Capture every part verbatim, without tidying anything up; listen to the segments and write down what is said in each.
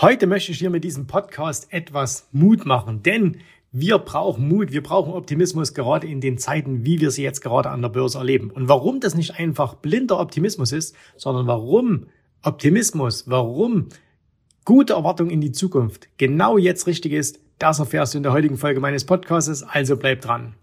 Heute möchte ich dir mit diesem Podcast etwas Mut machen, denn wir brauchen Mut, wir brauchen Optimismus, gerade in den Zeiten, wie wir sie jetzt gerade an der Börse erleben. Und warum das nicht einfach blinder Optimismus ist, sondern warum Optimismus, warum gute Erwartung in die Zukunft genau jetzt richtig ist, das erfährst du in der heutigen Folge meines Podcasts, also bleib dran.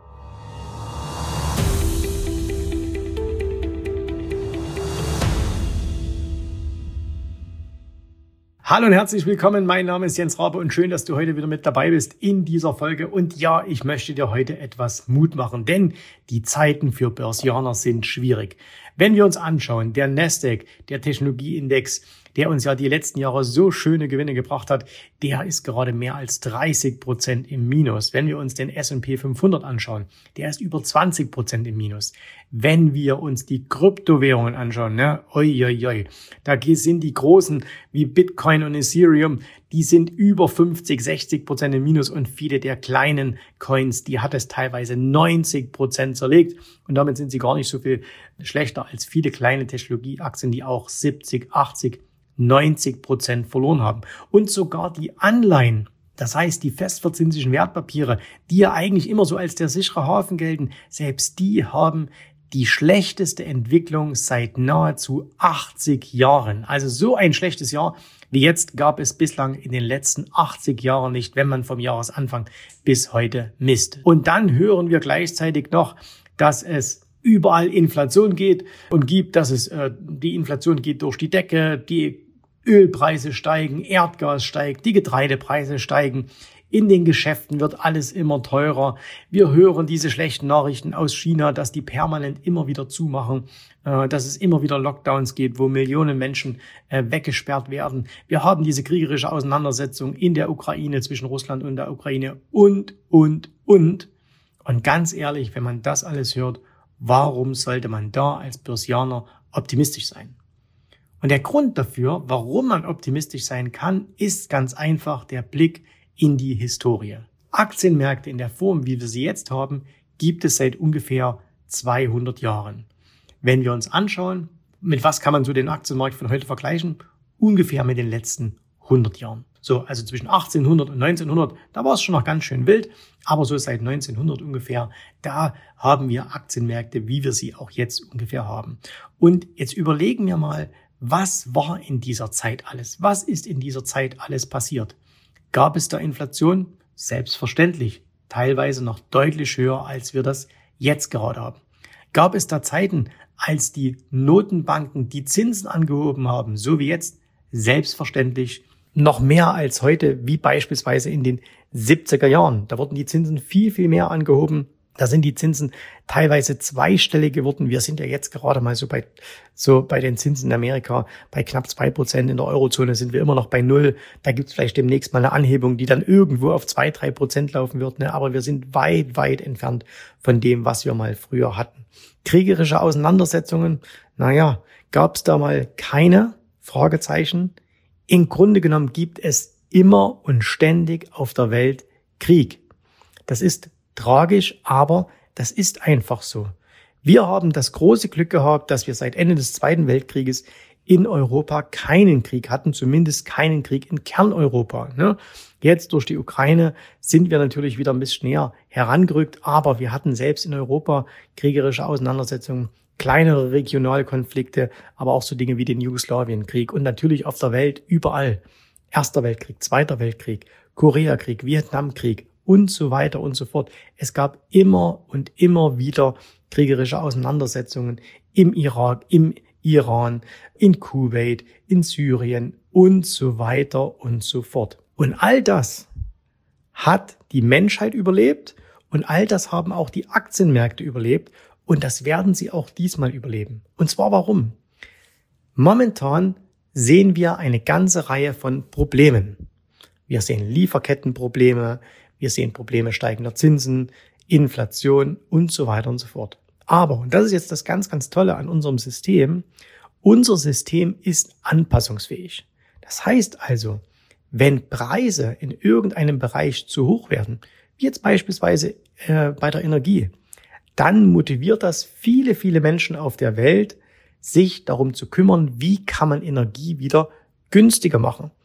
Hallo und herzlich willkommen, mein Name ist Jens Rabe und schön, dass du heute wieder mit dabei bist in dieser Folge. Und ja, ich möchte dir heute etwas Mut machen, denn die Zeiten für Börsianer sind schwierig. Wenn wir uns anschauen, der Nasdaq, der Technologieindex, der uns ja die letzten Jahre so schöne Gewinne gebracht hat, der ist gerade mehr als dreißig Prozent im Minus. Wenn wir uns den S und P fünfhundert anschauen, der ist über zwanzig Prozent im Minus. Wenn wir uns die Kryptowährungen anschauen, ne, oi, oi, oi, da sind die großen wie Bitcoin und Ethereum, die sind über fünfzig, sechzig Prozent im Minus und viele der kleinen Coins, die hat es teilweise neunzig Prozent zerlegt und damit sind sie gar nicht so viel schlechter als viele kleine Technologieaktien, die auch siebzig, achtzig, neunzig Prozent verloren haben. Und sogar die Anleihen, das heißt die festverzinslichen Wertpapiere, die ja eigentlich immer so als der sichere Hafen gelten, selbst die haben die schlechteste Entwicklung seit nahezu achtzig Jahren. Also so ein schlechtes Jahr wie jetzt gab es bislang in den letzten achtzig Jahren nicht, wenn man vom Jahresanfang bis heute misst. Und dann hören wir gleichzeitig noch, dass es überall Inflation geht und gibt, dass es äh, die Inflation geht durch die Decke, die Ölpreise steigen, Erdgas steigt, die Getreidepreise steigen. In den Geschäften wird alles immer teurer. Wir hören diese schlechten Nachrichten aus China, dass die permanent immer wieder zumachen, äh, dass es immer wieder Lockdowns gibt, wo Millionen Menschen äh, weggesperrt werden. Wir haben diese kriegerische Auseinandersetzung in der Ukraine zwischen Russland und der Ukraine und, und, und. Und ganz ehrlich, wenn man das alles hört, warum sollte man da als Börsianer optimistisch sein? Und der Grund dafür, warum man optimistisch sein kann, ist ganz einfach der Blick in die Historie. Aktienmärkte in der Form, wie wir sie jetzt haben, gibt es seit ungefähr zweihundert Jahren. Wenn wir uns anschauen, mit was kann man so den Aktienmarkt von heute vergleichen? Ungefähr mit den letzten hundert Jahren. So, also zwischen achtzehnhundert und neunzehnhundert, da war es schon noch ganz schön wild, aber so seit neunzehnhundert ungefähr, da haben wir Aktienmärkte, wie wir sie auch jetzt ungefähr haben. Und jetzt überlegen wir mal, was war in dieser Zeit alles? Was ist in dieser Zeit alles passiert? Gab es da Inflation? Selbstverständlich. Teilweise noch deutlich höher, als wir das jetzt gerade haben. Gab es da Zeiten, als die Notenbanken die Zinsen angehoben haben, so wie jetzt? Selbstverständlich. Noch mehr als heute, wie beispielsweise in den siebziger Jahren. Da wurden die Zinsen viel, viel mehr angehoben. Da sind die Zinsen teilweise zweistellig geworden. Wir sind ja jetzt gerade mal so bei, so bei den Zinsen in Amerika bei knapp zwei Prozent. In der Eurozone sind wir immer noch bei null. Da gibt es vielleicht demnächst mal eine Anhebung, die dann irgendwo auf zwei, drei Prozent laufen wird. Ne? Aber wir sind weit, weit entfernt von dem, was wir mal früher hatten. Kriegerische Auseinandersetzungen, naja, gab es da mal keine? Fragezeichen. Im Grunde genommen gibt es immer und ständig auf der Welt Krieg. Das ist tragisch, aber das ist einfach so. Wir haben das große Glück gehabt, dass wir seit Ende des Zweiten Weltkrieges in Europa keinen Krieg hatten, zumindest keinen Krieg in Kerneuropa. Ne? Jetzt durch die Ukraine sind wir natürlich wieder ein bisschen näher herangerückt, aber wir hatten selbst in Europa kriegerische Auseinandersetzungen, kleinere Regionalkonflikte, aber auch so Dinge wie den Jugoslawienkrieg und natürlich auf der Welt überall. Erster Weltkrieg, Zweiter Weltkrieg, Koreakrieg, Vietnamkrieg und so weiter und so fort. Es gab immer und immer wieder kriegerische Auseinandersetzungen im Irak, im Iran, in Kuwait, in Syrien und so weiter und so fort. Und all das hat die Menschheit überlebt und all das haben auch die Aktienmärkte überlebt und das werden sie auch diesmal überleben. Und zwar warum? Momentan sehen wir eine ganze Reihe von Problemen. Wir sehen Lieferkettenprobleme, wir sehen Probleme steigender Zinsen, Inflation und so weiter und so fort. Aber, und das ist jetzt das ganz, ganz Tolle an unserem System, unser System ist anpassungsfähig. Das heißt also, wenn Preise in irgendeinem Bereich zu hoch werden, wie jetzt beispielsweise äh, bei der Energie, dann motiviert das viele, viele Menschen auf der Welt, sich darum zu kümmern, wie kann man Energie wieder günstiger machen.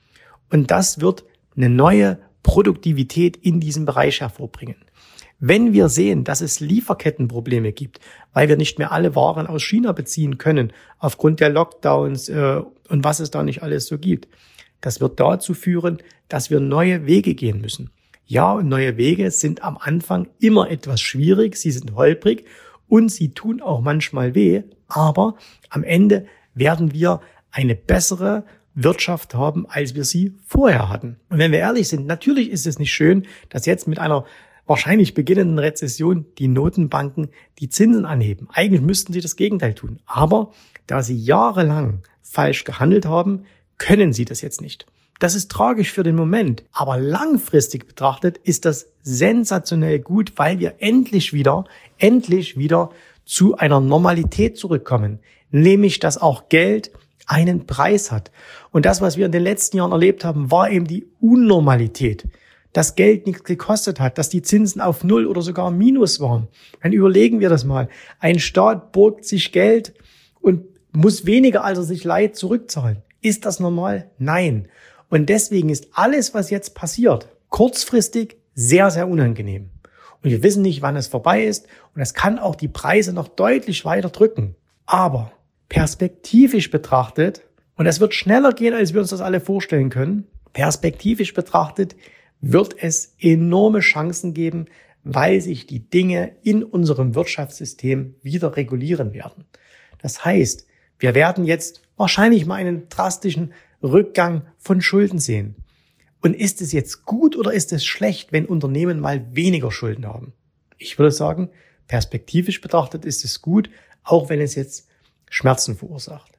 Und das wird eine neue Produktivität in diesem Bereich hervorbringen. Wenn wir sehen, dass es Lieferkettenprobleme gibt, weil wir nicht mehr alle Waren aus China beziehen können, aufgrund der Lockdowns äh, und was es da nicht alles so gibt, das wird dazu führen, dass wir neue Wege gehen müssen. Ja, und neue Wege sind am Anfang immer etwas schwierig, sie sind holprig und sie tun auch manchmal weh, aber am Ende werden wir eine bessere Wirtschaft haben, als wir sie vorher hatten. Und wenn wir ehrlich sind, natürlich ist es nicht schön, dass jetzt mit einer wahrscheinlich beginnenden Rezession die Notenbanken die Zinsen anheben. Eigentlich müssten sie das Gegenteil tun. Aber da sie jahrelang falsch gehandelt haben, können sie das jetzt nicht. Das ist tragisch für den Moment. Aber langfristig betrachtet ist das sensationell gut, weil wir endlich wieder, endlich wieder zu einer Normalität zurückkommen. Nämlich, dass auch Geld einen Preis hat. Und das, was wir in den letzten Jahren erlebt haben, war eben die Unnormalität. Dass Geld nichts gekostet hat, dass die Zinsen auf Null oder sogar Minus waren. Dann überlegen wir das mal. Ein Staat borgt sich Geld und muss weniger, als er sich leiht, zurückzahlen. Ist das normal? Nein. Und deswegen ist alles, was jetzt passiert, kurzfristig sehr, sehr unangenehm. Und wir wissen nicht, wann es vorbei ist. Und es kann auch die Preise noch deutlich weiter drücken. Aber perspektivisch betrachtet, und es wird schneller gehen, als wir uns das alle vorstellen können, perspektivisch betrachtet, wird es enorme Chancen geben, weil sich die Dinge in unserem Wirtschaftssystem wieder regulieren werden. Das heißt, wir werden jetzt wahrscheinlich mal einen drastischen Rückgang von Schulden sehen. Und ist es jetzt gut oder ist es schlecht, wenn Unternehmen mal weniger Schulden haben? Ich würde sagen, perspektivisch betrachtet ist es gut, auch wenn es jetzt Schmerzen verursacht.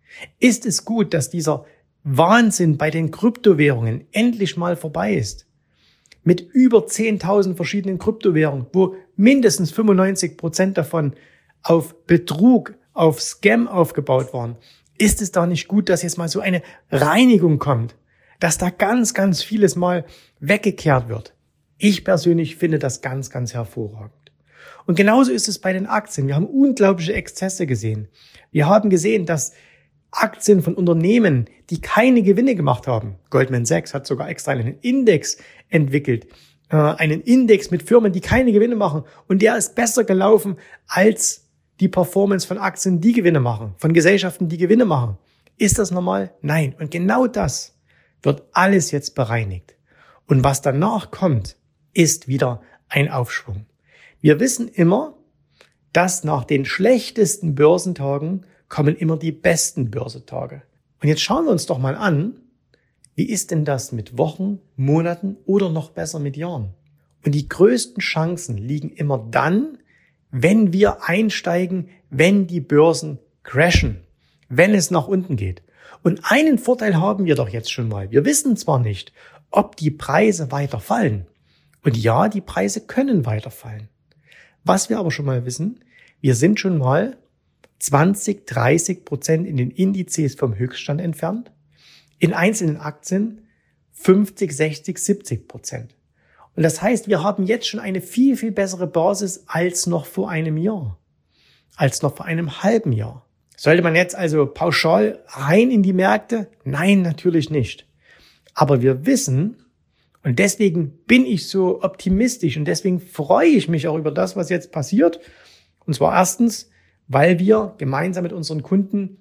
Ist es gut, dass dieser Wahnsinn bei den Kryptowährungen endlich mal vorbei ist? Mit über zehntausend verschiedenen Kryptowährungen, wo mindestens fünfundneunzig Prozent davon auf Betrug, auf Scam aufgebaut waren. Ist es da nicht gut, dass jetzt mal so eine Reinigung kommt? Dass da ganz, ganz vieles mal weggekehrt wird? Ich persönlich finde das ganz, ganz hervorragend. Und genauso ist es bei den Aktien. Wir haben unglaubliche Exzesse gesehen. Wir haben gesehen, dass Aktien von Unternehmen, die keine Gewinne gemacht haben. Goldman Sachs hat sogar extra einen Index entwickelt. Äh, einen Index mit Firmen, die keine Gewinne machen. Und der ist besser gelaufen als die Performance von Aktien, die Gewinne machen. Von Gesellschaften, die Gewinne machen. Ist das normal? Nein. Und genau das wird alles jetzt bereinigt. Und was danach kommt, ist wieder ein Aufschwung. Wir wissen immer, dass nach den schlechtesten Börsentagen kommen immer die besten Börsentage. Und jetzt schauen wir uns doch mal an, wie ist denn das mit Wochen, Monaten oder noch besser mit Jahren? Und die größten Chancen liegen immer dann, wenn wir einsteigen, wenn die Börsen crashen, wenn es nach unten geht. Und einen Vorteil haben wir doch jetzt schon mal. Wir wissen zwar nicht, ob die Preise weiter fallen. Und ja, die Preise können weiter fallen. Was wir aber schon mal wissen, wir sind schon mal zwanzig, dreißig Prozent in den Indizes vom Höchststand entfernt. In einzelnen Aktien fünfzig, sechzig, siebzig Prozent. Und das heißt, wir haben jetzt schon eine viel, viel bessere Basis als noch vor einem Jahr. Als noch vor einem halben Jahr. Sollte man jetzt also pauschal rein in die Märkte? Nein, natürlich nicht. Aber wir wissen, und deswegen bin ich so optimistisch und deswegen freue ich mich auch über das, was jetzt passiert. Und zwar erstens, weil wir gemeinsam mit unseren Kunden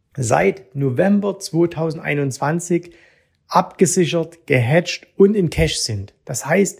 seit November zweitausendeinundzwanzig abgesichert, gehatcht und in Cash sind. Das heißt,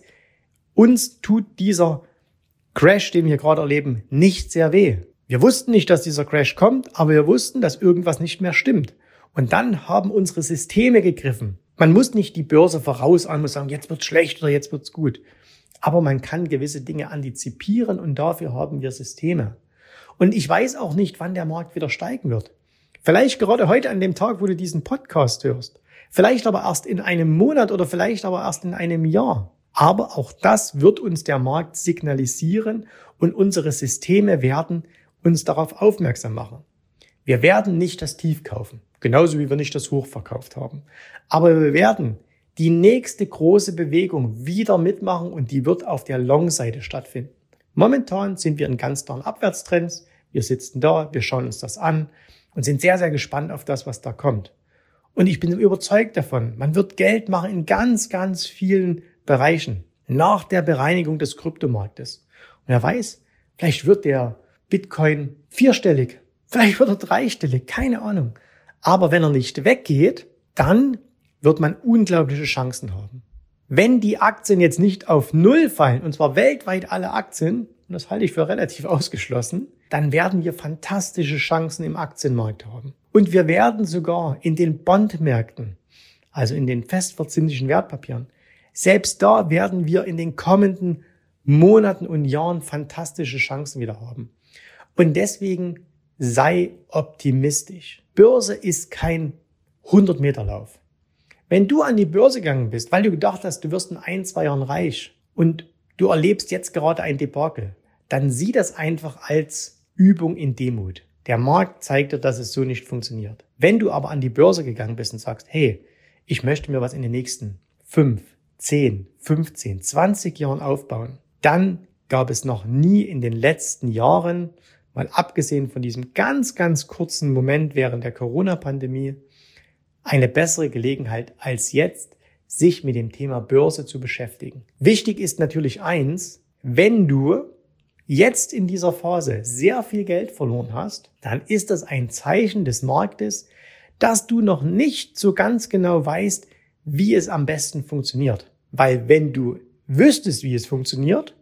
uns tut dieser Crash, den wir gerade erleben, nicht sehr weh. Wir wussten nicht, dass dieser Crash kommt, aber wir wussten, dass irgendwas nicht mehr stimmt. Und dann haben unsere Systeme gegriffen. Man muss nicht die Börse vorausahnen, muss sagen, jetzt wird's schlecht oder jetzt wird's gut. Aber man kann gewisse Dinge antizipieren und dafür haben wir Systeme. Und ich weiß auch nicht, wann der Markt wieder steigen wird. Vielleicht gerade heute an dem Tag, wo du diesen Podcast hörst. Vielleicht aber erst in einem Monat oder vielleicht aber erst in einem Jahr. Aber auch das wird uns der Markt signalisieren und unsere Systeme werden uns darauf aufmerksam machen. Wir werden nicht das Tief kaufen, genauso wie wir nicht das Hoch verkauft haben. Aber wir werden die nächste große Bewegung wieder mitmachen und die wird auf der Long-Seite stattfinden. Momentan sind wir in ganz klaren Abwärtstrends. Wir sitzen da, wir schauen uns das an und sind sehr, sehr gespannt auf das, was da kommt. Und ich bin überzeugt davon, man wird Geld machen in ganz, ganz vielen Bereichen nach der Bereinigung des Kryptomarktes. Und wer weiß, vielleicht wird der Bitcoin vierstellig, vielleicht wird er dreistellig, keine Ahnung. Aber wenn er nicht weggeht, dann wird man unglaubliche Chancen haben. Wenn die Aktien jetzt nicht auf Null fallen, und zwar weltweit alle Aktien, und das halte ich für relativ ausgeschlossen, dann werden wir fantastische Chancen im Aktienmarkt haben. Und wir werden sogar in den Bondmärkten, also in den festverzinslichen Wertpapieren, selbst da werden wir in den kommenden Monaten und Jahren fantastische Chancen wieder haben. Und deswegen sei optimistisch. Börse ist kein hundert-Meter-Lauf. Wenn du an die Börse gegangen bist, weil du gedacht hast, du wirst in ein, zwei Jahren reich und du erlebst jetzt gerade ein Debakel, dann sieh das einfach als Übung in Demut. Der Markt zeigt dir, dass es so nicht funktioniert. Wenn du aber an die Börse gegangen bist und sagst, hey, ich möchte mir was in den nächsten fünf, zehn, fünfzehn, zwanzig Jahren aufbauen, dann gab es noch nie in den letzten Jahren, mal abgesehen von diesem ganz, ganz kurzen Moment während der Corona-Pandemie, eine bessere Gelegenheit als jetzt, sich mit dem Thema Börse zu beschäftigen. Wichtig ist natürlich eins, wenn du jetzt in dieser Phase sehr viel Geld verloren hast, dann ist das ein Zeichen des Marktes, dass du noch nicht so ganz genau weißt, wie es am besten funktioniert. Weil wenn du wüsstest, wie es funktioniert,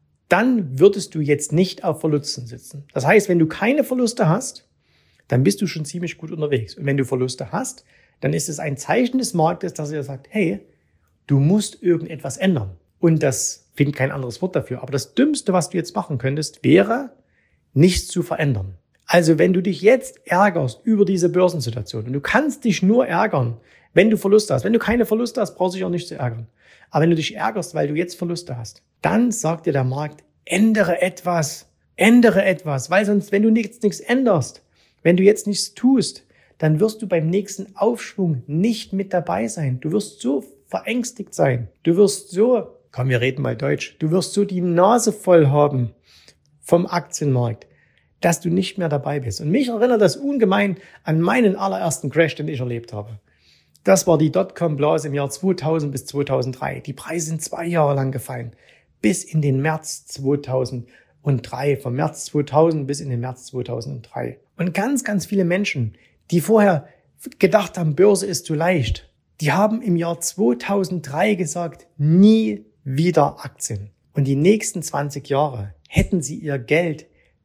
dann würdest du jetzt nicht auf Verlusten sitzen. Das heißt, wenn du keine Verluste hast, dann bist du schon ziemlich gut unterwegs. Und wenn du Verluste hast, dann ist es ein Zeichen des Marktes, dass er sagt, hey, du musst irgendetwas ändern. Und das finde kein anderes Wort dafür. Aber das Dümmste, was du jetzt machen könntest, wäre, nichts zu verändern. Also wenn du dich jetzt ärgerst über diese Börsensituation, und du kannst dich nur ärgern, wenn du Verluste hast. Wenn du keine Verluste hast, brauchst du dich auch nicht zu ärgern. Aber wenn du dich ärgerst, weil du jetzt Verluste hast, dann sagt dir der Markt, ändere etwas, ändere etwas, weil sonst, wenn du nichts, nichts änderst, wenn du jetzt nichts tust, dann wirst du beim nächsten Aufschwung nicht mit dabei sein. Du wirst so verängstigt sein. Du wirst so, komm, wir reden mal Deutsch, du wirst so die Nase voll haben vom Aktienmarkt, dass du nicht mehr dabei bist. Und mich erinnert das ungemein an meinen allerersten Crash, den ich erlebt habe. Das war die Dotcom-Blase im Jahr zweitausend bis zweitausenddrei. Die Preise sind zwei Jahre lang gefallen, bis in den März zweitausenddrei, vom März zweitausend bis in den März zweitausenddrei. Und ganz, ganz viele Menschen, die vorher gedacht haben, Börse ist zu leicht, die haben im Jahr zweitausenddrei gesagt, nie wieder Aktien. Und die nächsten zwanzig Jahre hätten sie ihr Geld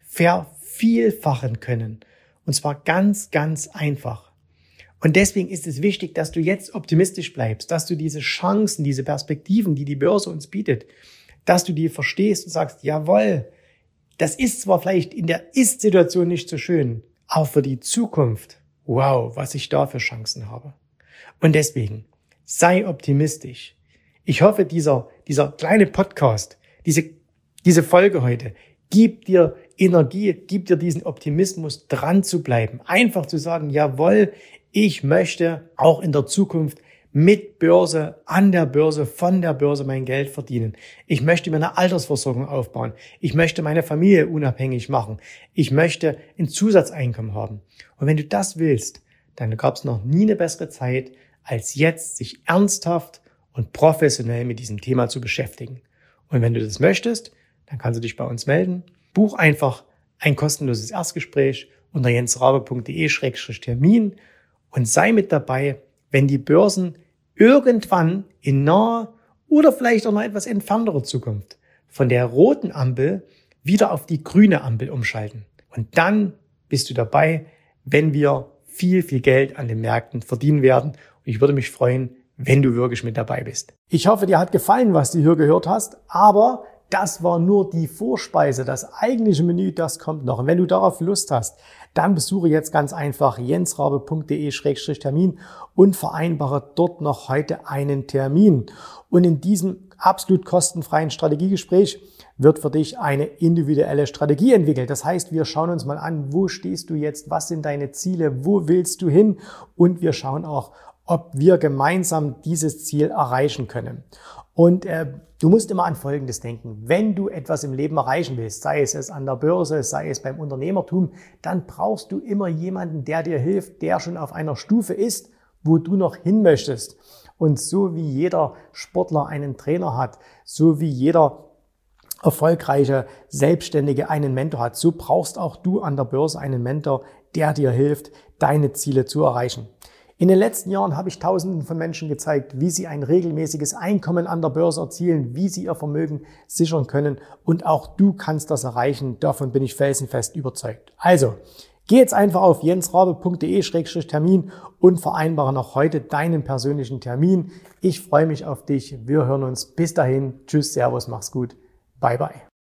vervielfachen können. Und zwar ganz, ganz einfach. Und deswegen ist es wichtig, dass du jetzt optimistisch bleibst, dass du diese Chancen, diese Perspektiven, die die Börse uns bietet, dass du die verstehst und sagst, jawohl, das ist zwar vielleicht in der Ist-Situation nicht so schön, aber für die Zukunft, wow, was ich da für Chancen habe. Und deswegen, sei optimistisch. Ich hoffe, dieser, dieser kleine Podcast, diese, diese Folge heute, gibt dir Energie, gibt dir diesen Optimismus, dran zu bleiben. Einfach zu sagen, jawohl, ich möchte auch in der Zukunft mit Börse, an der Börse, von der Börse mein Geld verdienen. Ich möchte mir eine Altersversorgung aufbauen. Ich möchte meine Familie unabhängig machen. Ich möchte ein Zusatzeinkommen haben. Und wenn du das willst, dann gab es noch nie eine bessere Zeit, als jetzt sich ernsthaft und professionell mit diesem Thema zu beschäftigen. Und wenn du das möchtest, dann kannst du dich bei uns melden. Buch einfach ein kostenloses Erstgespräch unter jensrabe punkt de Schrägstrich Termin und sei mit dabei, wenn die Börsen irgendwann in naher oder vielleicht auch noch etwas entfernterer Zukunft von der roten Ampel wieder auf die grüne Ampel umschalten. Und dann bist du dabei, wenn wir viel, viel Geld an den Märkten verdienen werden. Und ich würde mich freuen, wenn du wirklich mit dabei bist. Ich hoffe, dir hat gefallen, was du hier gehört hast, aber das war nur die Vorspeise. Das eigentliche Menü, das kommt noch. Und wenn du darauf Lust hast, dann besuche jetzt ganz einfach jensrabe punkt de Schrägstrich Termin und vereinbare dort noch heute einen Termin. Und in diesem absolut kostenfreien Strategiegespräch wird für dich eine individuelle Strategie entwickelt. Das heißt, wir schauen uns mal an, wo stehst du jetzt, was sind deine Ziele, wo willst du hin? Und wir schauen auch, ob wir gemeinsam dieses Ziel erreichen können. Und äh, du musst immer an Folgendes denken. Wenn du etwas im Leben erreichen willst, sei es es an der Börse, sei es beim Unternehmertum, dann brauchst du immer jemanden, der dir hilft, der schon auf einer Stufe ist, wo du noch hin möchtest. Und so wie jeder Sportler einen Trainer hat, so wie jeder erfolgreiche Selbstständige einen Mentor hat, so brauchst auch du an der Börse einen Mentor, der dir hilft, deine Ziele zu erreichen. In den letzten Jahren habe ich Tausenden von Menschen gezeigt, wie sie ein regelmäßiges Einkommen an der Börse erzielen, wie sie ihr Vermögen sichern können, und auch du kannst das erreichen. Davon bin ich felsenfest überzeugt. Also, geh jetzt einfach auf jensrabe punkt de Schrägstrich Termin und vereinbare noch heute deinen persönlichen Termin. Ich freue mich auf dich. Wir hören uns. Bis dahin. Tschüss, Servus, mach's gut. Bye, bye.